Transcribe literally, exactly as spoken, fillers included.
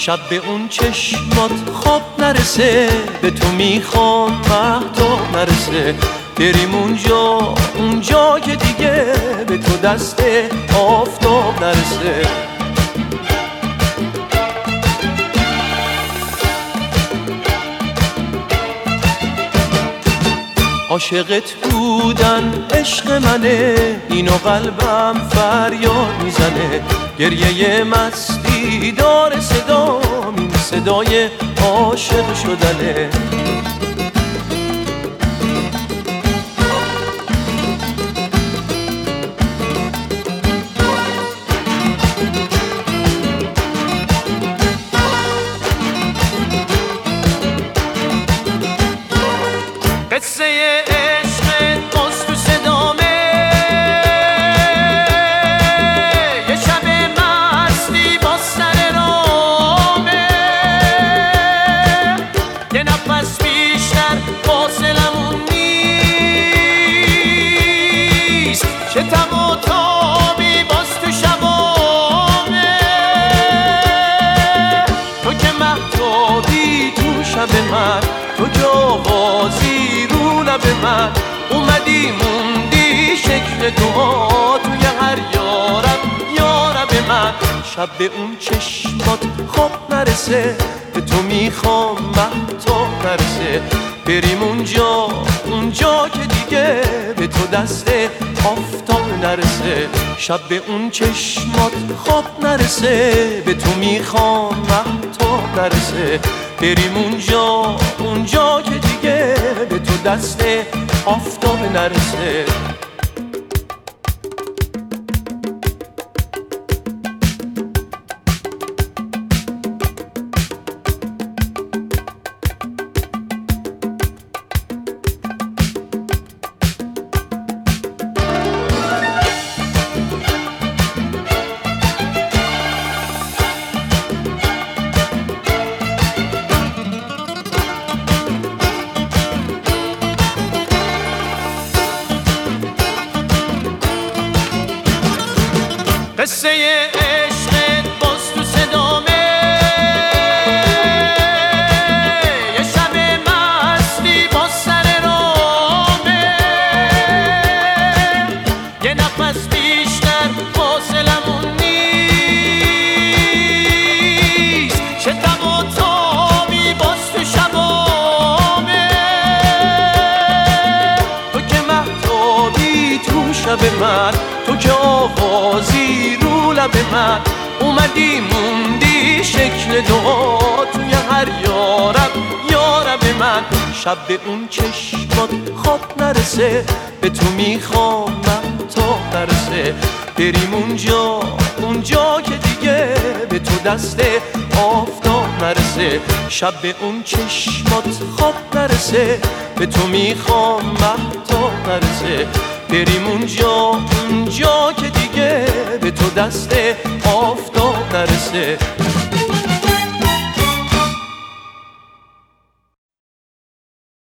شب به اون چشمات خواب نرسه، به تو میخوام مهتاب نرسه. بریم اونجا اونجا که دیگه به تو دست آفتاب نرسه. عاشقت بودن عشق منه، اینو قلبم فریاد میزنه. گریه مستی داره صدا، این صدای عاشق شدنه. قصه عشق باز تو صدامه، یه شب مستی با سر رامه. یه نفس بیشتر فاصلمون نیست، شتم و تابی باز تو شبامه. تو که مهتابی تو شب من، تو که آوازی رو لب من. اومدی موندی شکل تو توی هر یارب یارب من. شب به اون چشمات خواب نرسه، به تو میخوام مهتاب نرسه. بریم اونجا اونجا که دیگه به تو دست آفتاب نرسه. شب به اون چشمات خواب نرسه، به تو میخوام مهتاب نرسه. بریم اونجا اونجا که دیگه به تو دست آفتاب نرسه. قصه عشق باز تو صدامه، یه شب مستی با سر رامه. یه نفس بیشتر فاصلمون نیست، شتم و تابی باز تو شبامه. تو که مهتابی تو شب من، تو که آوازی رو لب من. اومدی موندی شکل دعا توی هر یارب یارب من. شب به اون چشمات خواب نرسه، به تو میخوام مهتاب نرسه. بریم اونجا اونجا که دیگه به تو دست آفتاب نرسه. شب به اون چشمات خواب نرسه، به تو میخوام مهتاب نرسه. بریم اونجا اونجا که دیگه به تو دست آفتاب نرسه.